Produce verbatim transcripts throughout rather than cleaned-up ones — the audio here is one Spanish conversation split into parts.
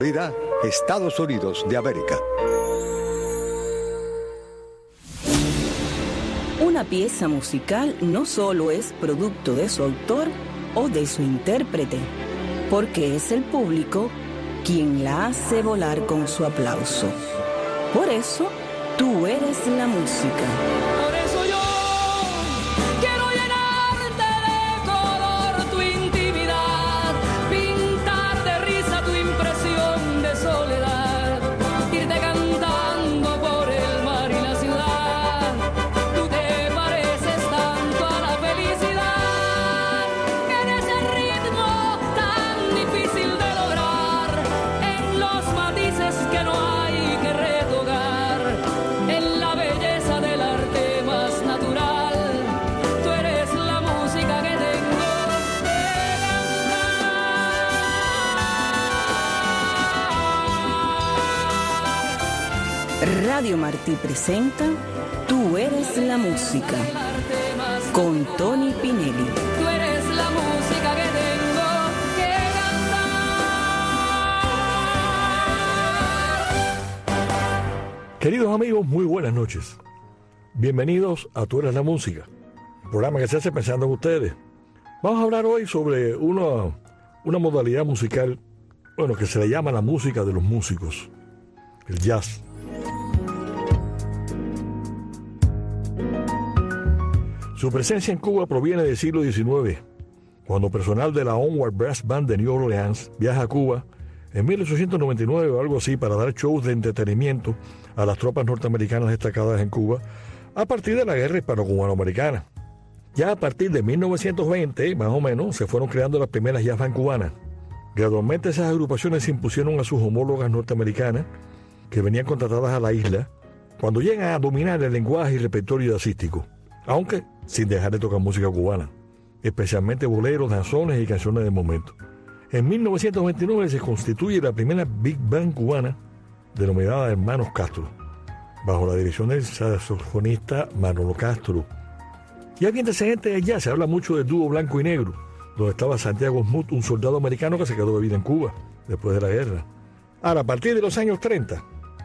Estados Unidos de América. Una pieza musical no solo es producto de su autor o de su intérprete, porque es el público quien la hace volar con su aplauso. Por eso, tú eres la música. Por eso yo quiero llenarte de color tu intimidad, pintar de risa tu impresión de soledad, irte cantando por el mar y la ciudad. Tú te pareces tanto a la felicidad, en ese ritmo tan difícil de lograr, en los matices que no hay que retocar, en la belleza del arte más natural. Tú eres la música que tengo que cantar. Radio Martí presenta Tú eres la música con Tony Pinelli. Tú eres la música que tengo que cantar. Queridos amigos, muy buenas noches. Bienvenidos a Tú eres la música, programa que se hace pensando en ustedes. Vamos a hablar hoy sobre una, una modalidad musical, bueno, que se le llama la música de los músicos, el jazz. Su presencia en Cuba proviene del siglo diecinueve, cuando personal de la Onward Brass Band de New Orleans viaja a Cuba en mil ochocientos noventa y nueve o algo así para dar shows de entretenimiento a las tropas norteamericanas destacadas en Cuba a partir de la guerra hispano-cubano-americana. Ya a partir de mil novecientos veinte, más o menos, se fueron creando las primeras jazz band cubanas. Gradualmente esas agrupaciones se impusieron a sus homólogas norteamericanas que venían contratadas a la isla cuando llegan a dominar el lenguaje y repertorio jazzístico, aunque sin dejar de tocar música cubana, especialmente boleros, danzones y canciones de momento. En mil novecientos veintinueve se constituye la primera Big Band cubana, denominada Hermanos Castro, bajo la dirección del saxofonista Manolo Castro. Y aquí antecedente de jazz se habla mucho del dúo blanco y negro, donde estaba Santiago Smoot, un soldado americano que se quedó de vida en Cuba después de la guerra. Ahora, a partir de los años treinta,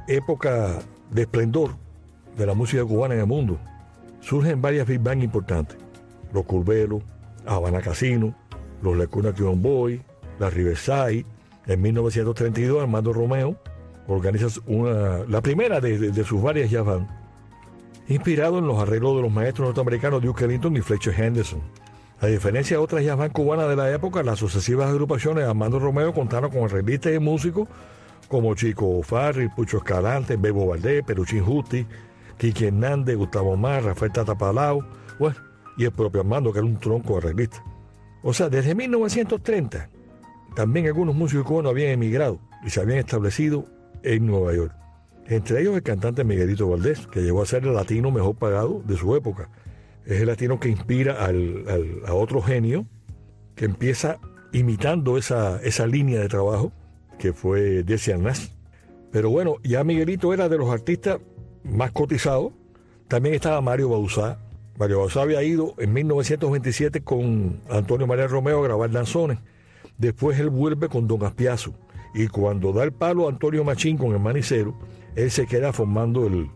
época de esplendor de la música cubana en el mundo, surgen varias big band importantes: los Curvelo, Habana Casino, los Lacuna Cuban Boys, la Riverside. En mil novecientos treinta y dos, Armando Romeo organiza una, la primera de, de, de sus varias jazz band, inspirado en los arreglos de los maestros norteamericanos Duke Ellington y Fletcher Henderson. A diferencia de otras jazz band cubanas de la época, las sucesivas agrupaciones de Armando Romeo contaron con arreglistas y músicos como Chico Farri, Pucho Escalante, Bebo Valdés, Peruchín Justi, Quique Hernández, Gustavo Omar, Rafael Tata Palau, bueno, y el propio Armando, que era un tronco de arreglista. O sea, desde mil novecientos treinta, también algunos músicos cubanos habían emigrado y se habían establecido en Nueva York. Entre ellos el cantante Miguelito Valdés, que llegó a ser el latino mejor pagado de su época. Es el latino que inspira al, al, a otro genio que empieza imitando esa, esa línea de trabajo, que fue Desi Arnaz. Pero bueno, ya Miguelito era de los artistas más cotizados. También estaba Mario Bauzá. Mario Bauzá había ido en mil novecientos veintisiete con Antonio María Romeo a grabar danzones. Después él vuelve con Don Aspiazo. Y cuando da el palo a Antonio Machín con el Manicero, él se queda formando el,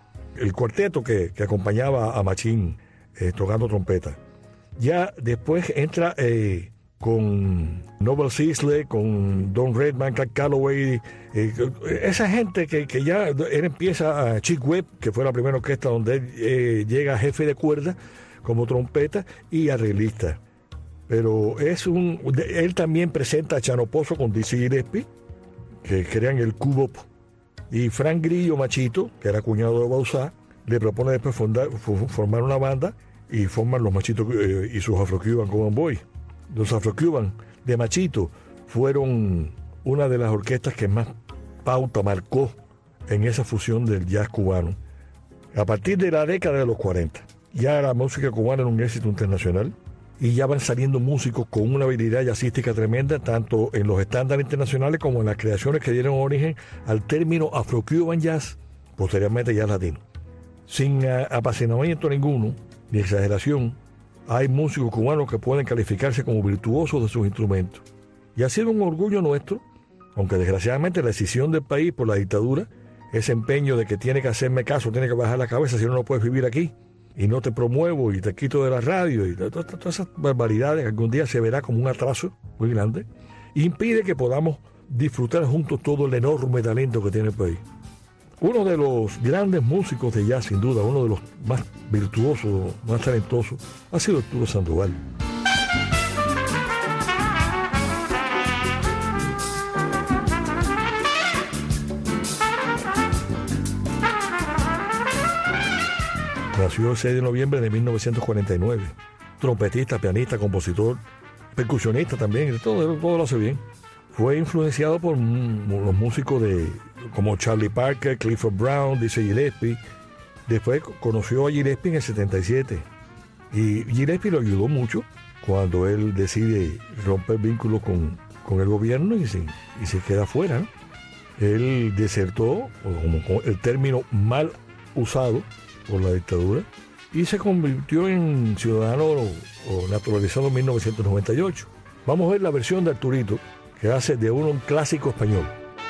el cuarteto que, que acompañaba a Machín eh, tocando trompeta. Ya después entra eh, con Noble Sisley, con Don Redman, Clark Calloway, eh, esa gente que, que ya él empieza a Chick Webb, que fue la primera orquesta donde él eh, llega jefe de cuerda como trompeta y arreglista. Pero es un, él también presenta a Chano Pozo con Dizzy Gillespie, que crean el Cubo, y Frank Grillo Machito, que era cuñado de Bauzá, le propone después fundar, formar una banda y forman los Machitos eh, y sus Afro-Cuban Cuban Boys. Los Afro-Cuban de Machito fueron una de las orquestas que más pauta marcó en esa fusión del jazz cubano. A partir de la década de los cuarenta, ya la música cubana era un éxito internacional y ya van saliendo músicos con una habilidad jazzística tremenda, tanto en los estándares internacionales como en las creaciones que dieron origen al término Afro-Cuban Jazz, posteriormente jazz latino. Sin uh, apasionamiento ninguno, ni exageración, hay músicos cubanos que pueden calificarse como virtuosos de sus instrumentos. Y ha sido un orgullo nuestro Aunque desgraciadamente la decisión del país por la dictadura, ese empeño de que tiene que hacerme caso, tiene que bajar la cabeza, si no, no puedes vivir aquí, y no te promuevo y te quito de la radio, y todas, todas esas barbaridades que algún día se verá como un atraso muy grande, impide que podamos disfrutar juntos todo el enorme talento que tiene el país. Uno de los grandes músicos de jazz, sin duda, uno de los más virtuosos, más talentosos, ha sido Arturo Sandoval. Nació el seis de noviembre de mil novecientos cuarenta y nueve. Trompetista, pianista, compositor, percusionista también, todo, todo lo hace bien. Fue influenciado por mm, los músicos de, como Charlie Parker, Clifford Brown, Dizzy Gillespie. Después conoció a Gillespie en el setenta y siete. Y Gillespie lo ayudó mucho cuando él decide romper vínculos con, con el gobierno y se, y se queda fuera, ¿no? Él desertó, como el término mal usado por la dictadura, y se convirtió en ciudadano o, o naturalizado en mil novecientos noventa y ocho. Vamos a ver la versión de Arturito, que hace de uno un clásico español.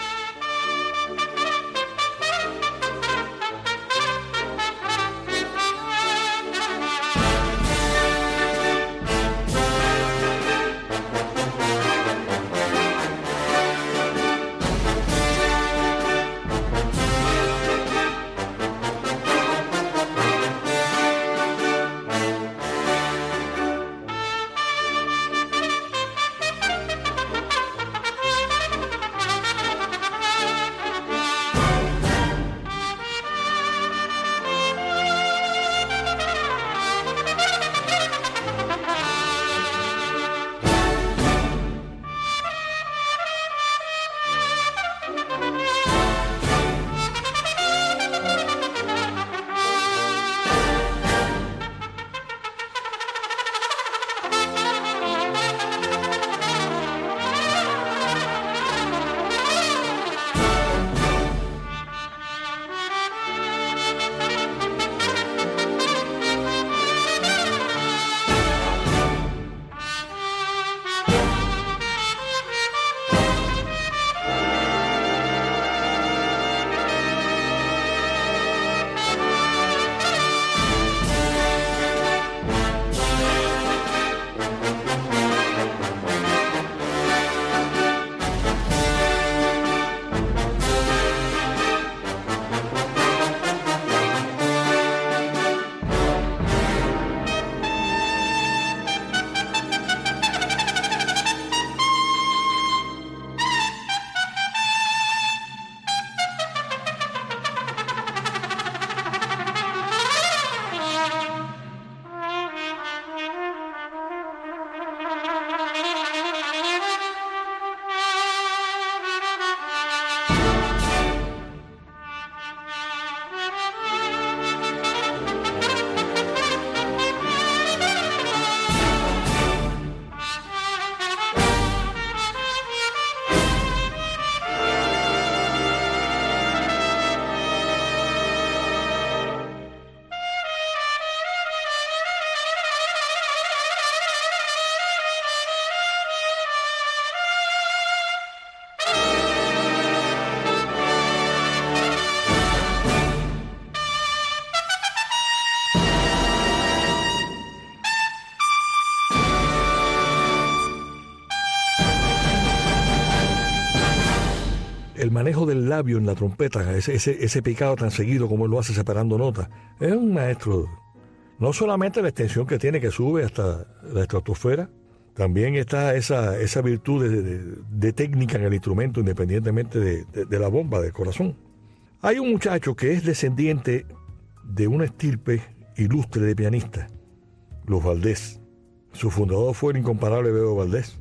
El manejo del labio en la trompeta, ese, ese, ese picado tan seguido como él lo hace separando notas, es un maestro. No solamente la extensión que tiene, que sube hasta la estratosfera, también está esa, esa virtud de, de, de técnica en el instrumento, independientemente de, de, de la bomba del corazón. Hay un muchacho que es descendiente de una estirpe ilustre de pianistas, los Valdés. Su fundador fue el incomparable Bebo Valdés.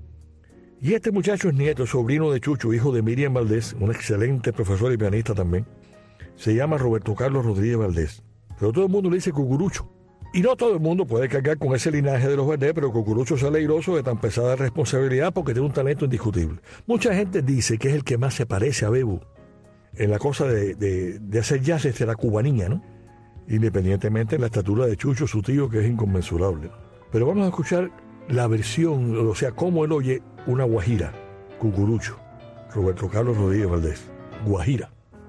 Y este muchacho es nieto, sobrino de Chucho, hijo de Miriam Valdés, un excelente profesor y pianista también. Se llama Roberto Carlos Rodríguez Valdés. Pero todo el mundo le dice Cucurucho. Y no todo el mundo puede cargar con ese linaje de los Valdés, pero Cucurucho sale airoso de tan pesada responsabilidad porque tiene un talento indiscutible. Mucha gente dice que es el que más se parece a Bebo en la cosa de, de, de hacer jazz desde la cubanía, ¿no? Independientemente de la estatura de Chucho, su tío, que es inconmensurable. Pero vamos a escuchar la versión, o sea, cómo él oye una guajira, Cucurucho, Roberto Carlos Rodríguez Valdés, Guajira.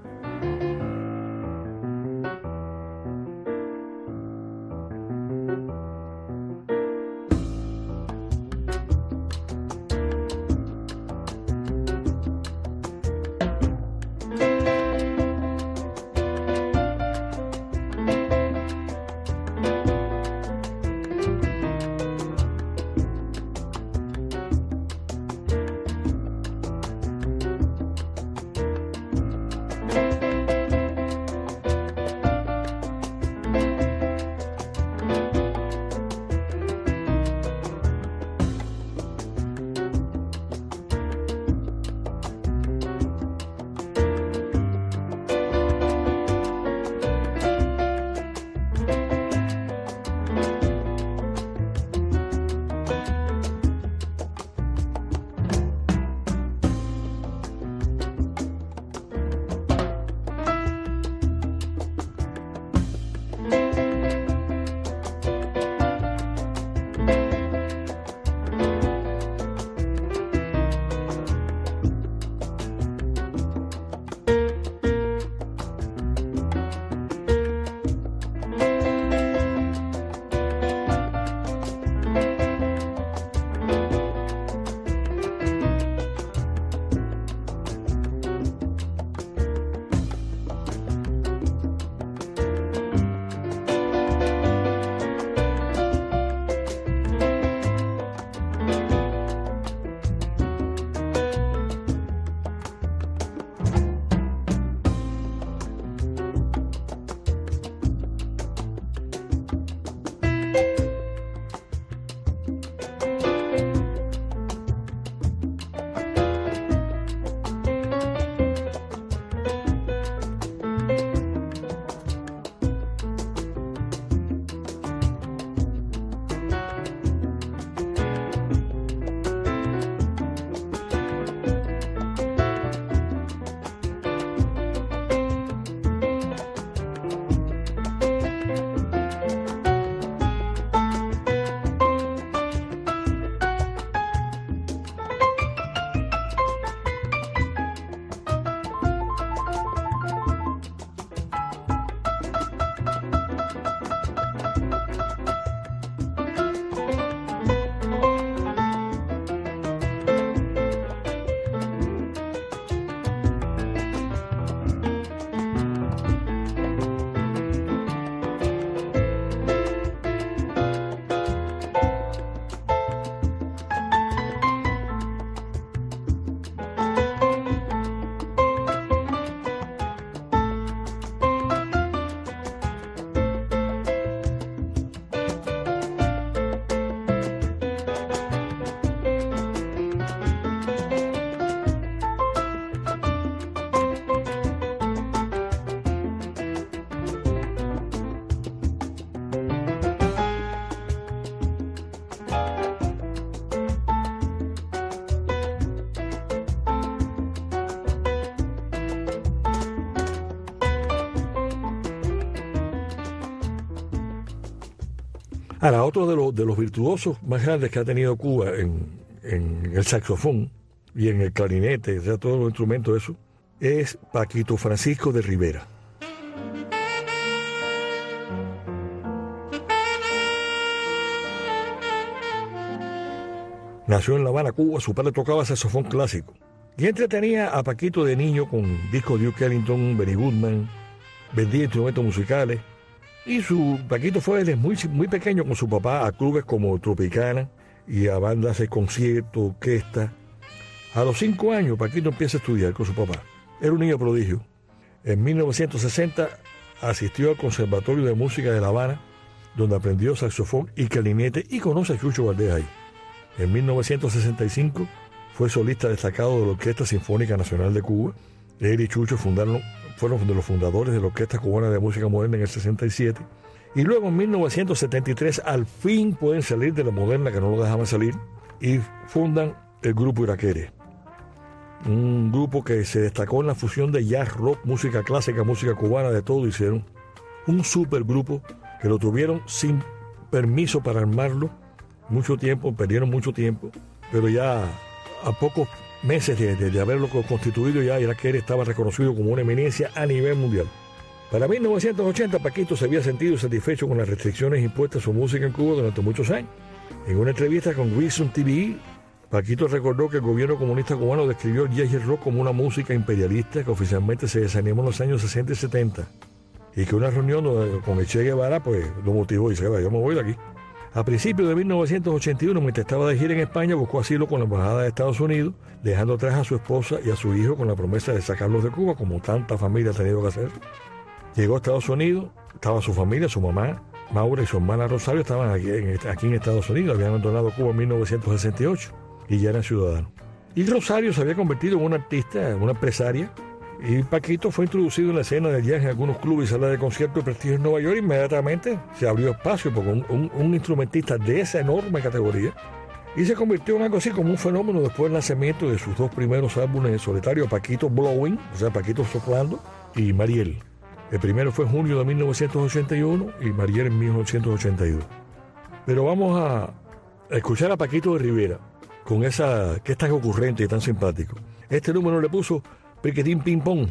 Ahora, otro de los, de los virtuosos más grandes que ha tenido Cuba en, en el saxofón y en el clarinete, o sea, todos los instrumentos, eso, es Paquito Francisco de Rivera. Nació en La Habana, Cuba. Su padre tocaba saxofón clásico y entretenía a Paquito de niño con discos de Duke Ellington, Benny Goodman, vendía instrumentos musicales. Y su Paquito fue desde muy, muy pequeño con su papá a clubes como Tropicana y a bandas de conciertos, orquestas. A los cinco años Paquito empieza a estudiar con su papá. Era un niño prodigio. En mil novecientos sesenta asistió al Conservatorio de Música de La Habana, donde aprendió saxofón y clarinete y conoce a Chucho Valdés ahí. En mil novecientos sesenta y cinco fue solista destacado de la Orquesta Sinfónica Nacional de Cuba. Él y Chucho fundaron, fueron de los fundadores de la Orquesta Cubana de Música Moderna en el sesenta y siete. Y luego en mil novecientos setenta y tres al fin pueden salir de la moderna, que no lo dejaban salir, y fundan el Grupo Iraquere. Un grupo que se destacó en la fusión de jazz, rock, música clásica, música cubana, de todo hicieron. Un super grupo que lo tuvieron sin permiso para armarlo mucho tiempo, perdieron mucho tiempo, pero ya a pocos meses de, de, de haberlo constituido ya, era que él estaba reconocido como una eminencia a nivel mundial. Para mil novecientos ochenta, Paquito se había sentido satisfecho con las restricciones impuestas a su música en Cuba durante muchos años. En una entrevista con Reason T V, Paquito recordó que el gobierno comunista cubano describió el jazz y el rock como una música imperialista que oficialmente se desanimó en los años sesenta y setenta, y que una reunión con el Che Guevara pues, lo motivó y dice, yo me voy de aquí. A principios de mil novecientos ochenta y uno, mientras estaba de gira en España, buscó asilo con la Embajada de Estados Unidos, dejando atrás a su esposa y a su hijo con la promesa de sacarlos de Cuba, como tanta familia ha tenido que hacer. Llegó a Estados Unidos, estaba su familia, su mamá, Maura y su hermana Rosario, estaban aquí en, aquí en Estados Unidos, habían abandonado Cuba en mil novecientos sesenta y ocho y ya eran ciudadanos. Y Rosario se había convertido en una artista, una empresaria, y Paquito fue introducido en la escena del jazz en algunos clubes y salas de conciertos de prestigio en Nueva York. Inmediatamente se abrió espacio porque un, un, un instrumentista de esa enorme categoría, y se convirtió en algo así como un fenómeno después del lanzamiento de sus dos primeros álbumes en solitario, Paquito Blowing, o sea, Paquito soplando, y Mariel. El primero fue en junio de mil novecientos ochenta y uno y Mariel en mil novecientos ochenta y dos. Pero vamos a escuchar a Paquito de Rivera con esa que es tan ocurrente y tan simpático. Este número le puso Piquetín Ping Pong.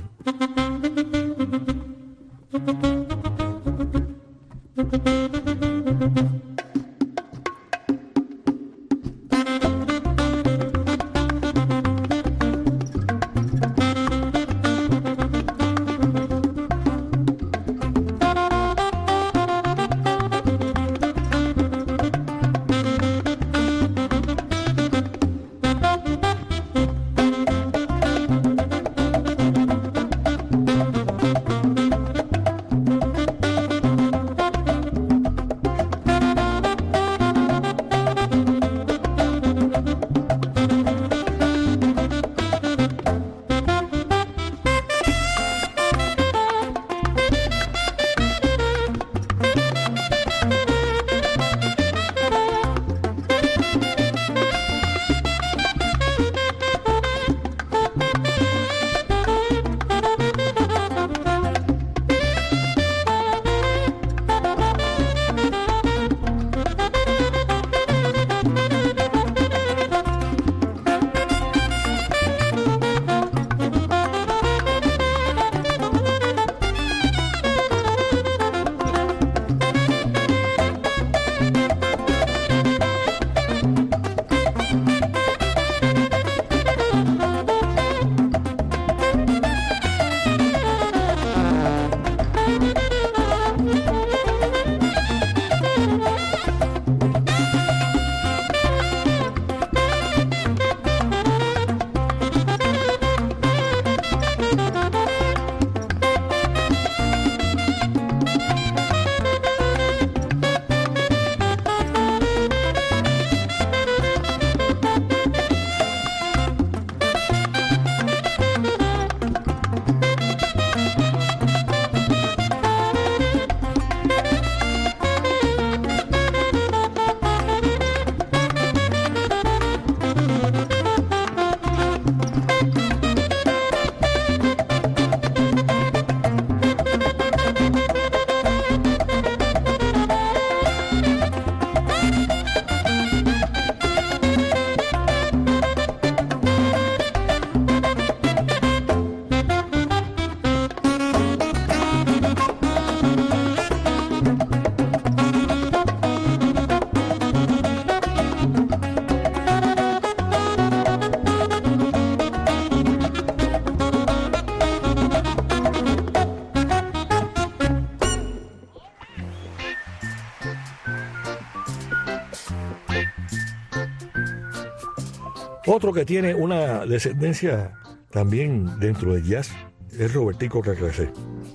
Otro que tiene una descendencia también dentro del jazz es Robertico Recrecé.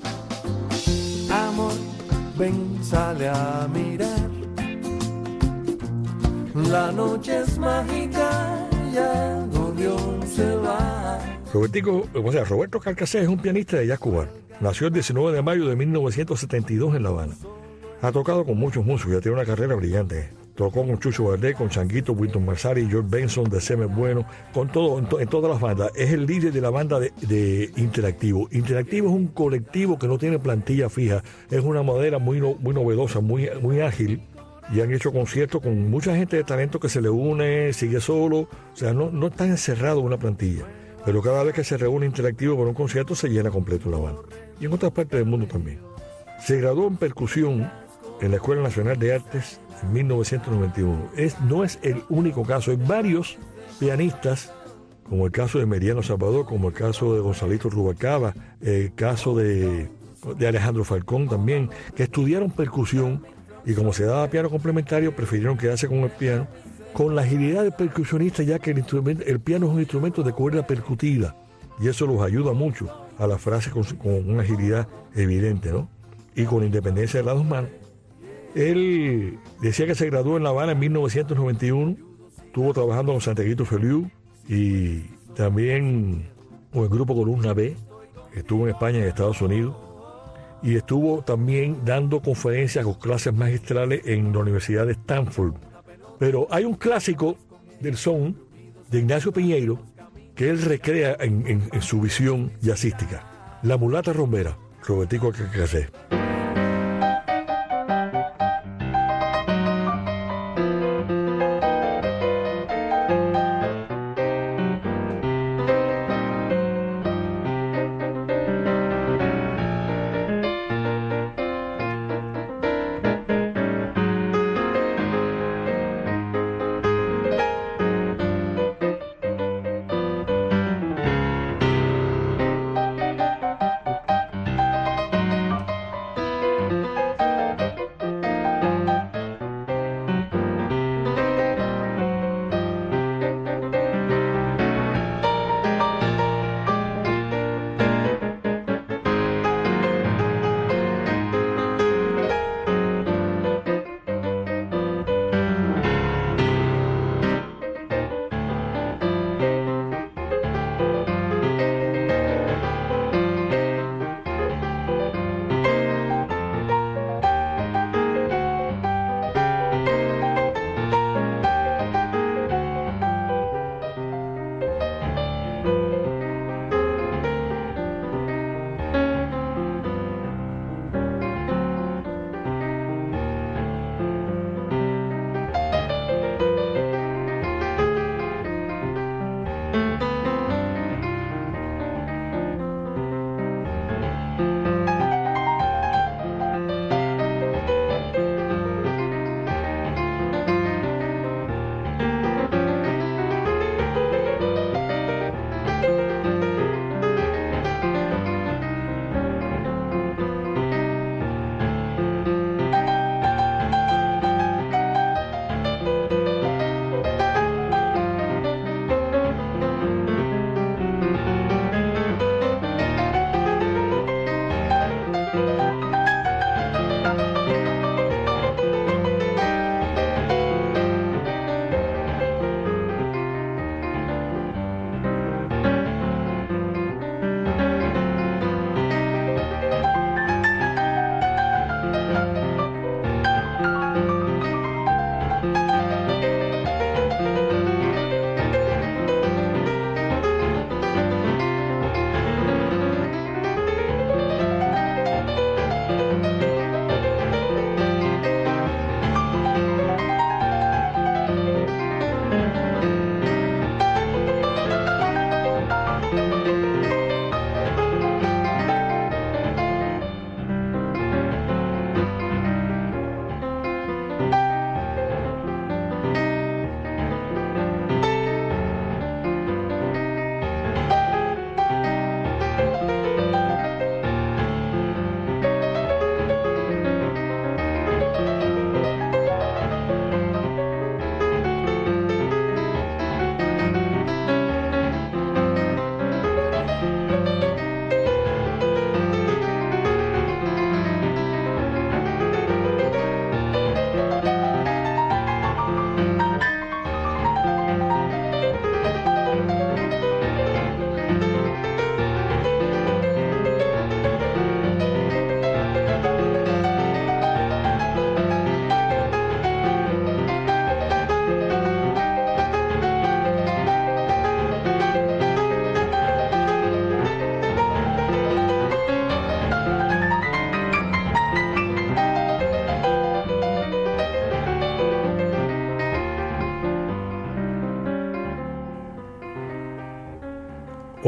Amor, ven, sale a mirar. La noche es mágica, ya el gorrión se va. Robertico, o sea, Roberto Carcassés es un pianista de jazz cubano. Nació el diecinueve de mayo de mil novecientos setenta y dos en La Habana. Ha tocado con muchos músicos, ya tiene una carrera brillante. Tocó con Chucho Valdés, con Changuito, Wilton Marsari, George Benson, de Semes Bueno, con todo, en, to, en todas las bandas. Es el líder de la banda de, de Interactivo. Interactivo es un colectivo que no tiene plantilla fija. Es una madera muy, no, muy novedosa, muy, muy ágil. y han hecho conciertos con mucha gente de talento que se le une, sigue solo, o sea, no, no está encerrado en una plantilla, pero cada vez que se reúne interactivo para un concierto se llena completo la banda. Y en otras partes del mundo también. Se graduó en percusión en la Escuela Nacional de Artes en mil novecientos noventa y uno. Es, no es el único caso, hay varios pianistas, como el caso de Meriano Salvador, como el caso de Gonzalito Rubalcaba, el caso de, de Alejandro Falcón también, que estudiaron percusión y como se daba piano complementario, prefirieron quedarse con el piano, con la agilidad del percusionista, ya que el, instrumento, el piano es un instrumento de cuerda percutida, y eso los ayuda mucho a la frase con, con una agilidad evidente, ¿no? Y con independencia de las dos manos. Él decía que se graduó en La Habana en mil novecientos noventa y uno, estuvo trabajando con Santiaguito Feliu y también con el grupo Columna B, estuvo en España y en Estados Unidos, y estuvo también dando conferencias con clases magistrales en la Universidad de Stanford. Pero hay un clásico del son de Ignacio Piñeiro que él recrea en, en, en su visión jazzística, La Mulata Rombera, Robertico Cacacé.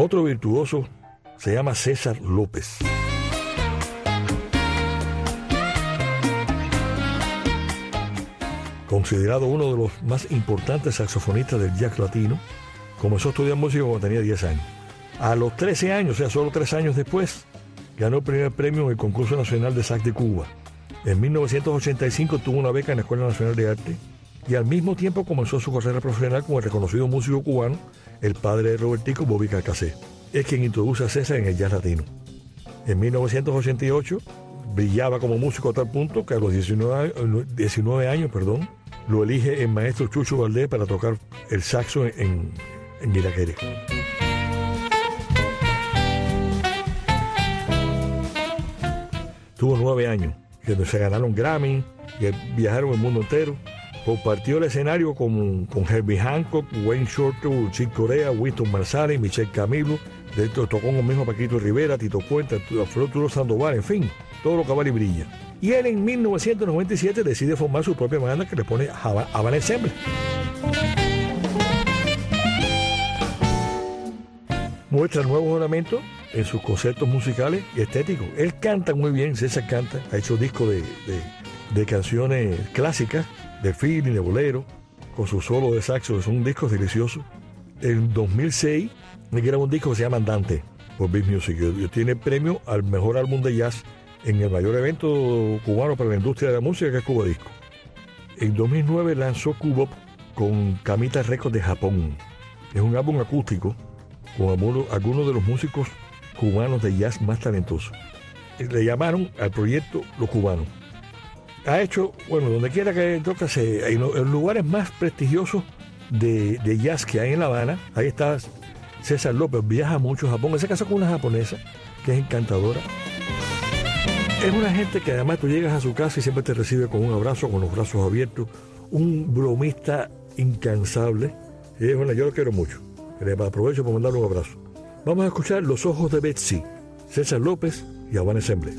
Otro virtuoso se llama César López. Considerado uno de los más importantes saxofonistas del jazz latino, comenzó a estudiar música cuando tenía diez años. A los trece años, o sea, solo tres años después, ganó el primer premio en el Concurso Nacional de Sax de Cuba. En mil novecientos ochenta y cinco tuvo una beca en la Escuela Nacional de Arte y al mismo tiempo comenzó su carrera profesional como el reconocido músico cubano, el padre de Robertico, Bobby Calcasé. Es quien introduce a César en el jazz latino. En mil novecientos ochenta y ocho brillaba como músico a tal punto que a los diecinueve, diecinueve años perdón, lo elige el maestro Chucho Valdés para tocar el saxo en, en Guiraquere. Tuvo nueve años, que se ganaron Grammy, que viajaron el mundo entero. Compartió el escenario con, con Herbie Hancock, Wayne Shorter, Chick Corea, Winston Marsalis, Michel Camilo. De hecho, tocó con el mismo Paquito Rivera, Tito Puente, Arturo Sandoval, en fin, todo lo que vale y brilla. Y él en mil novecientos noventa y siete decide formar su propia banda que le pone Havana Ensemble. Muestra nuevos ornamentos en sus conceptos musicales y estéticos. Él canta muy bien, César canta, ha hecho discos de, de, de canciones clásicas, de feeling, de bolero, con su solo de saxo, que son discos deliciosos. En dos mil seis me grabó un disco que se llama Andante por Big Music, y tiene premio al mejor álbum de jazz en el mayor evento cubano para la industria de la música, que es Cuba Disco. En dos mil nueve lanzó Cubop con Kamita Records de Japón. Es un álbum acústico con algunos, algunos de los músicos cubanos de jazz más talentosos. Le llamaron al proyecto Los Cubanos. Ha hecho, bueno, donde quiera que toca, se, en los lugares más prestigiosos de, de jazz que hay en La Habana, ahí está César López, viaja mucho a Japón, se casó con una japonesa que es encantadora. Es una gente que además tú llegas a su casa y siempre te recibe con un abrazo, con los brazos abiertos, un bromista incansable. Y bueno, yo lo quiero mucho. Le aprovecho para mandarle un abrazo. Vamos a escuchar Los Ojos de Betsy, César López y Havana Ensemble.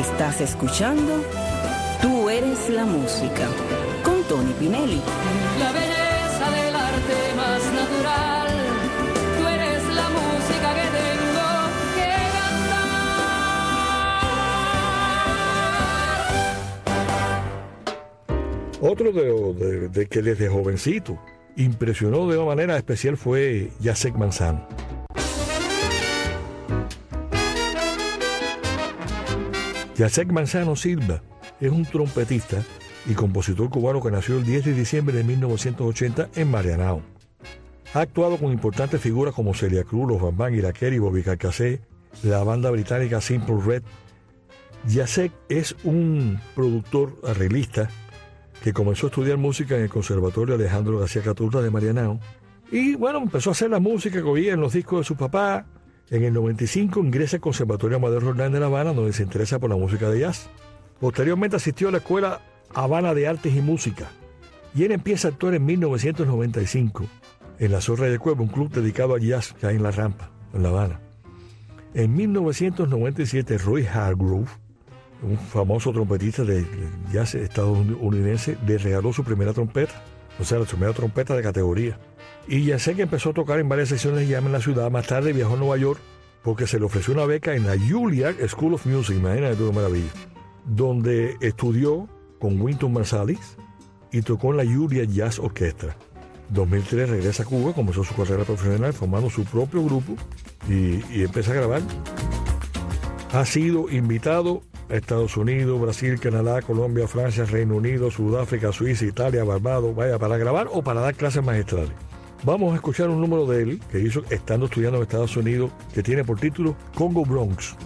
Estás escuchando Tú eres la música con Tony Pinelli. La belleza del arte más natural. Tú eres la música que tengo que cantar. Otro de, de, de que desde jovencito impresionó de una manera especial fue Jacek Manzano. Jacek Manzano Silva es un trompetista y compositor cubano que nació el diez de diciembre de mil novecientos ochenta en Marianao. Ha actuado con importantes figuras como Celia Cruz, Los Bambán, Iraquere y Bobby Carcassé, la banda británica Simple Red. Jacek es un productor arreglista que comenzó a estudiar música en el Conservatorio Alejandro García Caturra de Marianao. Y bueno, empezó a hacer la música que oía en los discos de su papá. En el noventa y cinco ingresa al Conservatorio Amadeo Roldán de La Habana, donde se interesa por la música de jazz. Posteriormente asistió a la Escuela Habana de Artes y Música. Y él empieza a actuar en mil novecientos noventa y cinco en la Zorra del Cuervo, un club dedicado al jazz que hay en La Rampa, en La Habana. En mil novecientos noventa y siete, Roy Hargrove, un famoso trompetista de jazz estadounidense, le regaló su primera trompeta, o sea, la primera trompeta de categoría. Y Jacek empezó a tocar en varias secciones de jazz en la ciudad. Más tarde viajó a Nueva York porque se le ofreció una beca en la Juilliard School of Music, imagínate tú qué maravilla, donde estudió con Wynton Marsalis y tocó en la Juilliard Jazz Orchestra. En dos mil tres regresa a Cuba, comenzó su carrera profesional formando su propio grupo y, y empieza a grabar. Ha sido invitado a Estados Unidos, Brasil, Canadá, Colombia, Francia, Reino Unido, Sudáfrica, Suiza, Italia, Barbados, vaya, para grabar o para dar clases magistrales. Vamos a escuchar un número de él que hizo estando estudiando en Estados Unidos, que tiene por título Congo Bronx.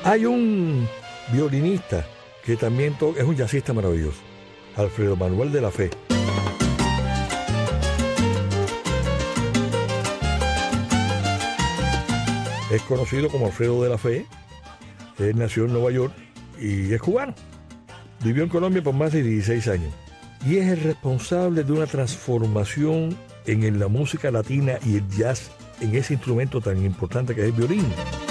Hay un violinista que también to- es un jazzista maravilloso, Alfredo Manuel de la Fe. Es conocido como Alfredo de la Fe. Él nació en Nueva York y es cubano. Vivió en Colombia por más de dieciséis años. Y es el responsable de una transformación en la música latina y el jazz en ese instrumento tan importante que es el violín.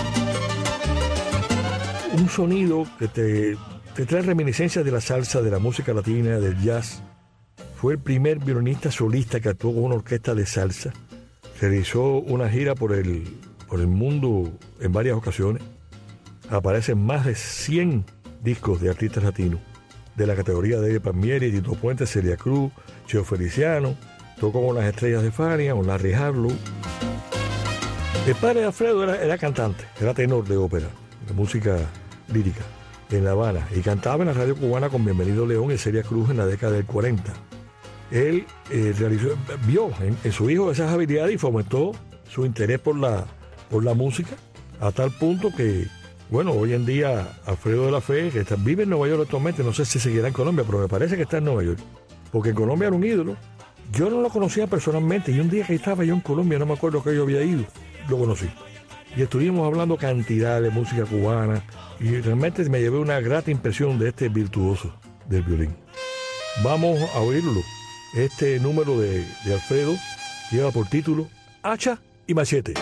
Un sonido que te, te trae reminiscencias de la salsa, de la música latina, del jazz. Fue el primer violinista solista que actuó con una orquesta de salsa. Realizó una gira por el, por el mundo en varias ocasiones. Aparecen más de cien discos de artistas latinos, de la categoría de Palmieri, Tito Puente, Celia Cruz, Cheo Feliciano. Tocó con las estrellas de Fania, con Larry Harlow. El padre de Alfredo era, era cantante, era tenor de ópera, de música lírica, en La Habana, y cantaba en la radio cubana con Bienvenido León y Celia Cruz en la década del cuarenta. Él eh, realizó, vio en, en su hijo esas habilidades y fomentó su interés por la, por la música, a tal punto que, bueno, hoy en día Alfredo de la Fe, que está, vive en Nueva York actualmente, no sé si seguirá en Colombia, pero me parece que está en Nueva York, porque en Colombia era un ídolo. Yo no lo conocía personalmente y un día que estaba yo en Colombia, no me acuerdo que yo había ido, lo conocí. Y estuvimos hablando cantidad de música cubana y realmente me llevé una grata impresión de este virtuoso del violín. Vamos a oírlo. Este número de, de Alfredo lleva por título Hacha y Machete.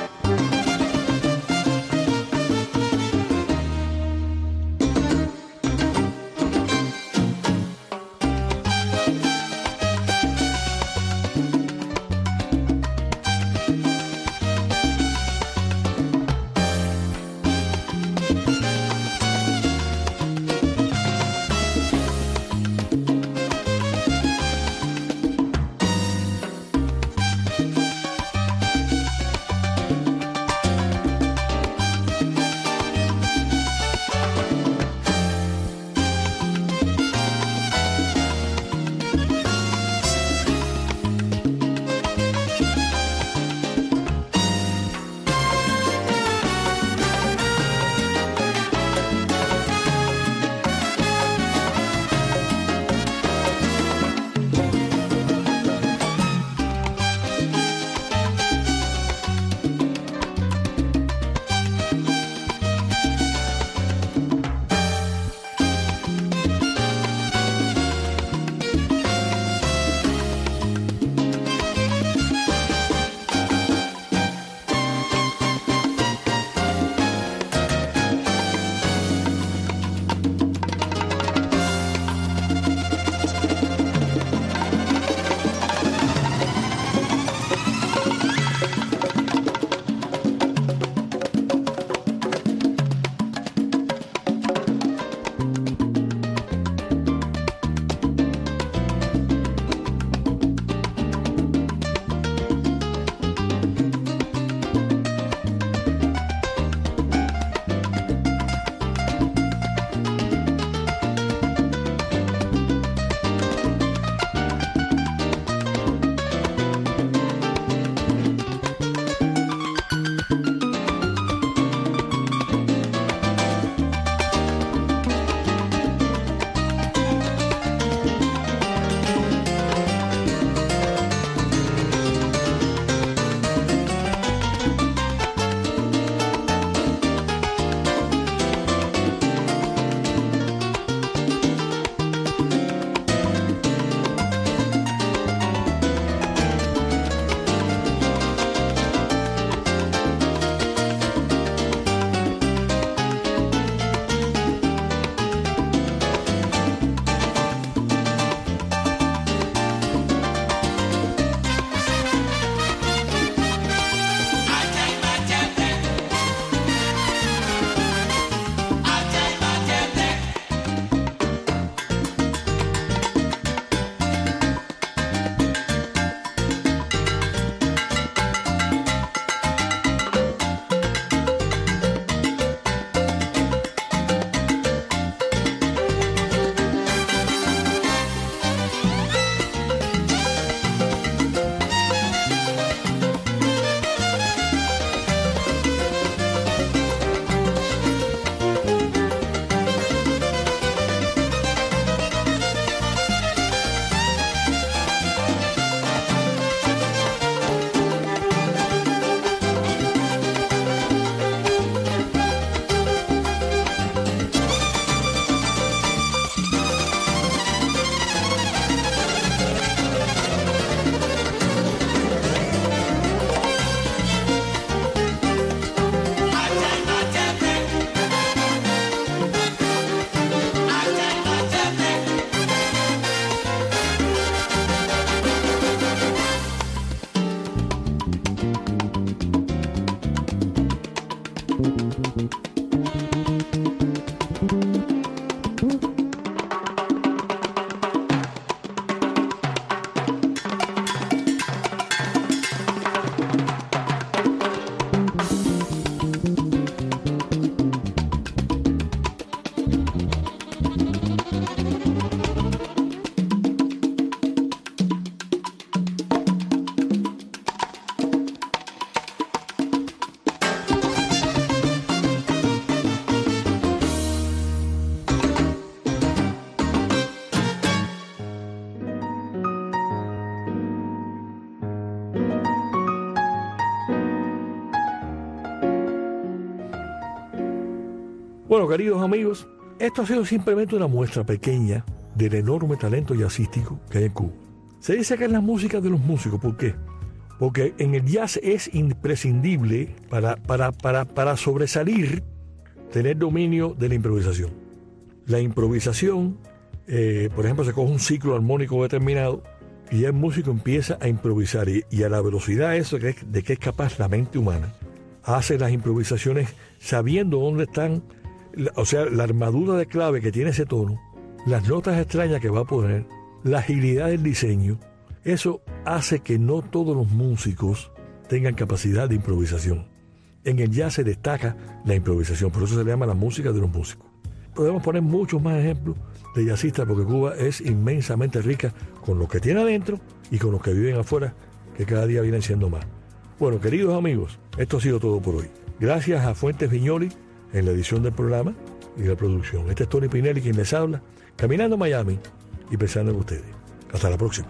Bueno, queridos amigos, esto ha sido simplemente una muestra pequeña del enorme talento jazzístico que hay en Cuba. Se dice que es la música de los músicos. ¿Por qué? Porque en el jazz es imprescindible para, para, para, para sobresalir, tener dominio de la improvisación. La improvisación, eh, por ejemplo, se coge un ciclo armónico determinado y ya el músico empieza a improvisar. Y, y a la velocidad eso de que, de que es capaz la mente humana, hace las improvisaciones sabiendo dónde están. O sea, la armadura de clave que tiene ese tono, las notas extrañas que va a poner, la agilidad del diseño, eso hace que no todos los músicos tengan capacidad de improvisación. En el jazz se destaca la improvisación, por eso se le llama la música de los músicos. Podemos poner muchos más ejemplos de jazzistas porque Cuba es inmensamente rica con los que tiene adentro y con los que viven afuera, que cada día vienen siendo más. Bueno, queridos amigos, esto ha sido todo por hoy. Gracias a Fuentes Viñoli en la edición del programa y la producción. Este es Tony Pinelli quien les habla, caminando a Miami y pensando en ustedes. Hasta la próxima.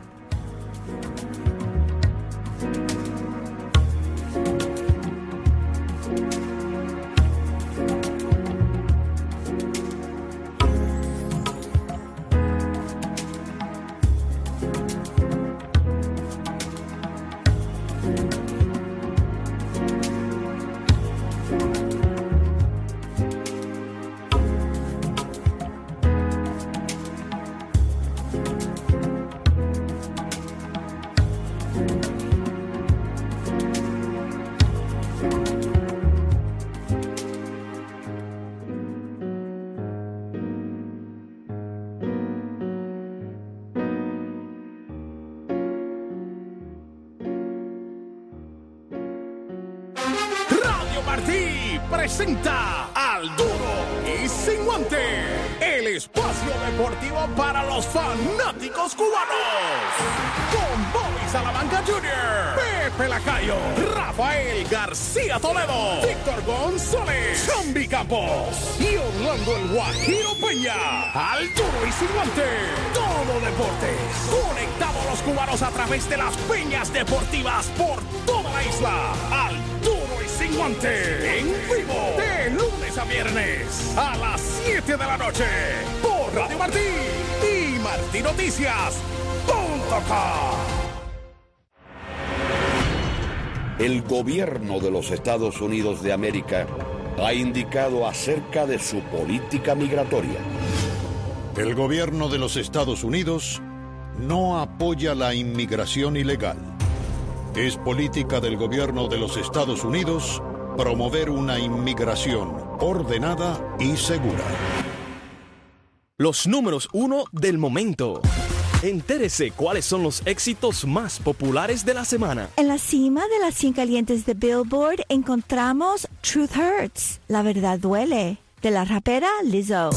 Presenta al Duro y Sin Guante, el espacio deportivo para los fanáticos cubanos. Con Bobby Salamanca junior, Pepe Lacayo, Rafael García Toledo, Víctor González, Chambi Campos y Orlando el Guajiro Peña. Al Duro y Sin Guante, todo deportes. Conectamos los cubanos a través de las peñas deportivas por toda la isla. Al Duro Sin Guante, en vivo, de lunes a viernes, a las siete de la noche, por Radio Martí y martí noticias punto com. El gobierno de los Estados Unidos de América ha indicado acerca de su política migratoria. El gobierno de los Estados Unidos no apoya la inmigración ilegal. Es política del gobierno de los Estados Unidos promover una inmigración ordenada y segura. Los números uno del momento. Entérese cuáles son los éxitos más populares de la semana. En la cima de las cien calientes de Billboard encontramos Truth Hurts, La Verdad Duele, de la rapera Lizzo.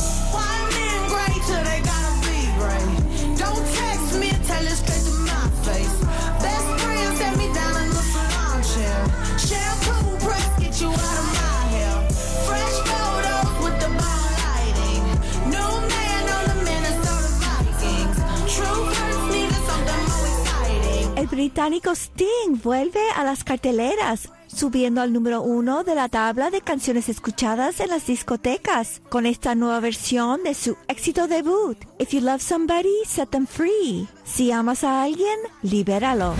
El británico Sting vuelve a las carteleras, subiendo al número uno de la tabla de canciones escuchadas en las discotecas, con esta nueva versión de su éxito debut, If You Love Somebody, Set Them Free. Si amas a alguien, libéralo.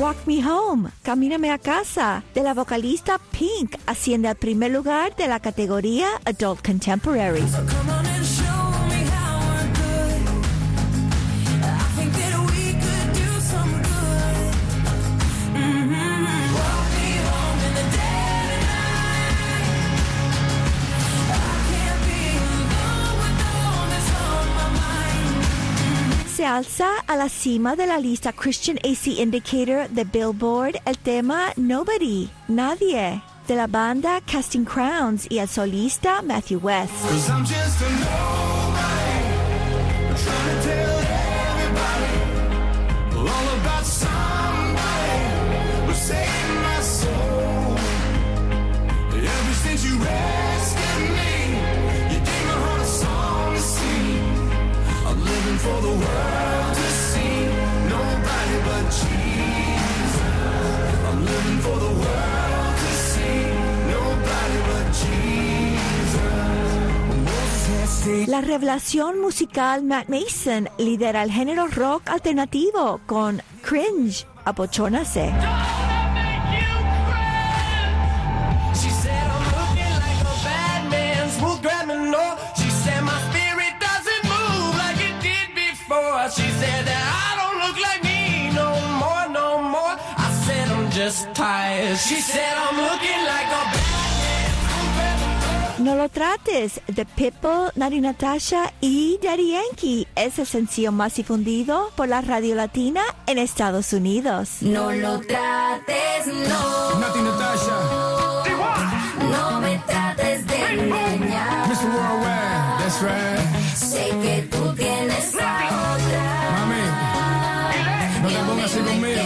Walk Me Home, Camíname a Casa, de la vocalista Pink, asciende al primer lugar de la categoría Adult Contemporary. Se alza a la cima de la lista Christian A C Indicator de Billboard el tema Nobody, Nadie, de la banda Casting Crowns y el solista Matthew West. For the world to see, nobody but Jesus. I'm living for the world to see, nobody but Jesus. La revelación musical Matt Mason lidera el género rock alternativo con Cringe, Abochónase. She said I'm looking like a bad man, smooth grabbing no. She said my spirit doesn't move like it did before. She said that I don't look like me no more, no more. I said I'm just tired. She said I'm looking like a bad man, smooth grabbing no. No lo trates, de Pitbull, Nati Natasha y Daddy Yankee es el sencillo más difundido por la radio latina en Estados Unidos. No lo trates, no. Nati Natasha. No me trates de engañar. mister Worldwide, that's right. Sé que tú tienes a otra. Mami, no te pongas así conmigo.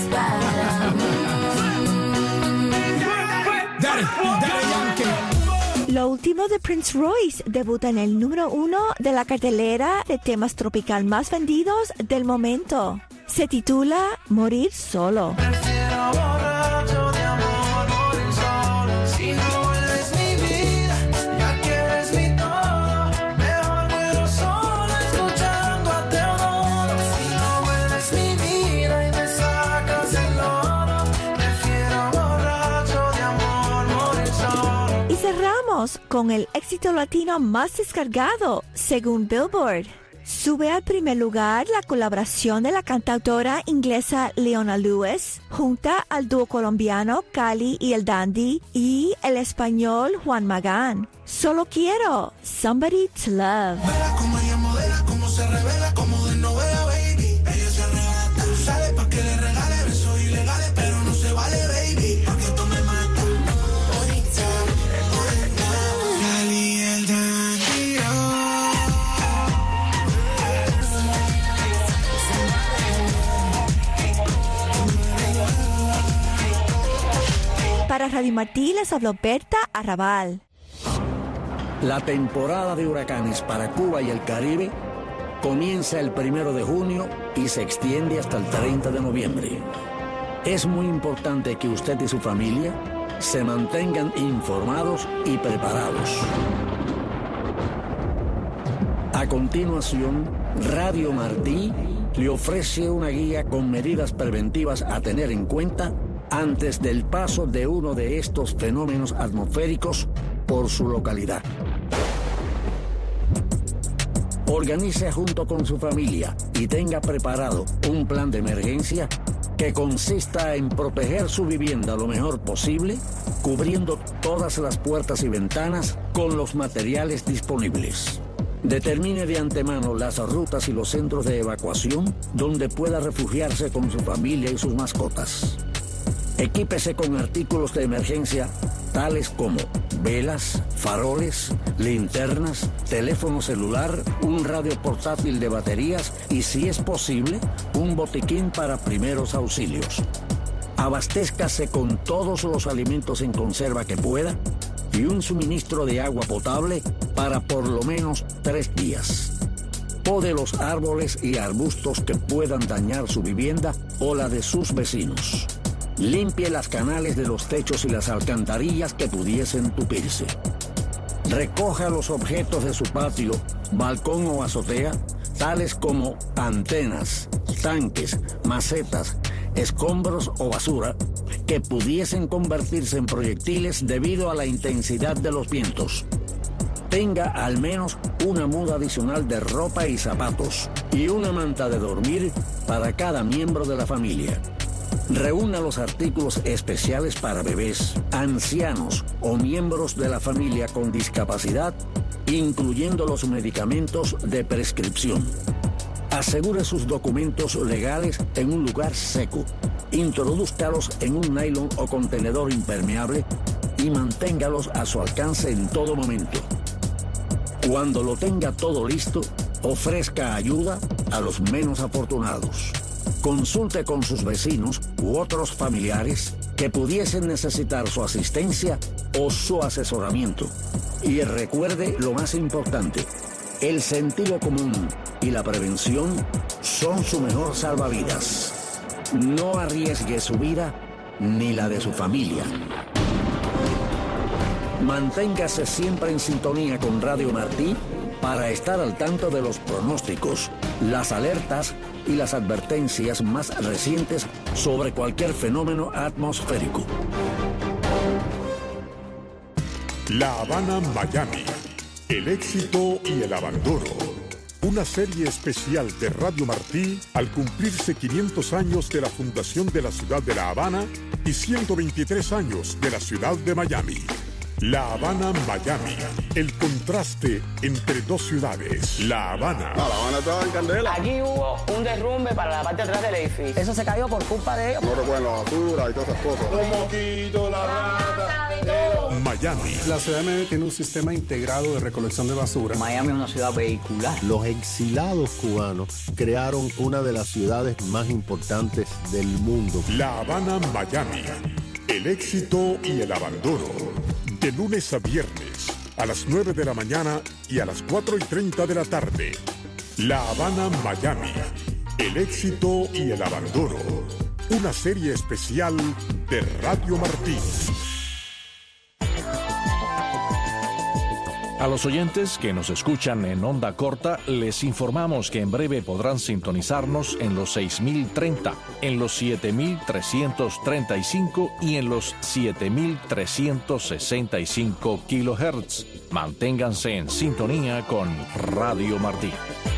Daddy, Daddy Yankee. Lo último de Prince Royce debuta en el número uno de la cartelera de temas tropical más vendidos del momento. Se titula Morir Solo. Prefiero borracho de amor, morir solo. Si no eres mi vida, ya que eres mi todo. Mejor muero solo escuchando a Teodoro. Si no eres mi vida y me sacas el oro. Prefiero borracho de amor, morir solo. Y cerramos con el éxito latino más descargado, según Billboard. Sube al primer lugar la colaboración de la cantautora inglesa Leona Lewis, junta al dúo colombiano Cali y el Dandy y el español Juan Magán. Solo quiero Somebody to Love. Vela como ella modela, como se revela, como de novela, baby. Ella se arrebata, sale pa' que le regale besos ilegales, pero no se vale, baby, porque esto me mata. Bonita, bonita, Cali y el Dandy, oh. Para Radio Martí les habló Berta Arrabal. La temporada de huracanes para Cuba y el Caribe comienza el primero de junio y se extiende hasta el treinta de noviembre. Es muy importante que usted y su familia se mantengan informados y preparados. A continuación, Radio Martí le ofrece una guía con medidas preventivas a tener en cuenta antes del paso de uno de estos fenómenos atmosféricos por su localidad. Organice junto con su familia y tenga preparado un plan de emergencia que consista en proteger su vivienda lo mejor posible, cubriendo todas las puertas y ventanas con los materiales disponibles. Determine de antemano las rutas y los centros de evacuación donde pueda refugiarse con su familia y sus mascotas. Equípese con artículos de emergencia tales como velas, faroles, linternas, teléfono celular, un radio portátil de baterías y, si es posible, un botiquín para primeros auxilios. Abastézcase con todos los alimentos en conserva que pueda y un suministro de agua potable para por lo menos tres días. Pode los árboles y arbustos que puedan dañar su vivienda o la de sus vecinos. Limpie las canales de los techos y las alcantarillas que pudiesen tupirse. Recoja los objetos de su patio, balcón o azotea, tales como antenas, tanques, macetas, escombros o basura que pudiesen convertirse en proyectiles debido a la intensidad de los vientos. Tenga al menos una muda adicional de ropa y zapatos y una manta de dormir para cada miembro de la familia. Reúna los artículos especiales para bebés, ancianos o miembros de la familia con discapacidad, incluyendo los medicamentos de prescripción. Asegure sus documentos legales en un lugar seco. Introdúzcalos en un nylon o contenedor impermeable y manténgalos a su alcance en todo momento. Cuando lo tenga todo listo, ofrezca ayuda a los menos afortunados. Consulte con sus vecinos u otros familiares que pudiesen necesitar su asistencia o su asesoramiento. Y recuerde lo más importante, el sentido común y la prevención son su mejor salvavidas. No arriesgue su vida ni la de su familia. Manténgase siempre en sintonía con Radio Martí para estar al tanto de los pronósticos, las alertas y las advertencias más recientes sobre cualquier fenómeno atmosférico. La Habana, Miami. El éxito y el abandono. Una serie especial de Radio Martí al cumplirse quinientos años de la fundación de la ciudad de La Habana y ciento veintitrés años de la ciudad de Miami. La Habana, Miami. El contraste entre dos ciudades. La Habana. No, La Habana estaba en candela. Aquí hubo un derrumbe para la parte de atrás del edificio. Eso se cayó por culpa de ellos. No recuerden la basura y todas esas cosas. Los mosquitos, la rata. Miami. La ciudad de Miami tiene un sistema integrado de recolección de basura. Miami es una ciudad vehicular. Los exilados cubanos crearon una de las ciudades más importantes del mundo. La Habana, Miami. El éxito y el abandono. De lunes a viernes, a las nueve de la mañana y a las cuatro y treinta de la tarde. La Habana, Miami. El éxito y el abandono. Una serie especial de Radio Martí. A los oyentes que nos escuchan en onda corta, les informamos que en breve podrán sintonizarnos en los seis mil treinta, en los siete mil trescientos treinta y cinco y en los siete mil trescientos sesenta y cinco kilohertz. Manténganse en sintonía con Radio Martí.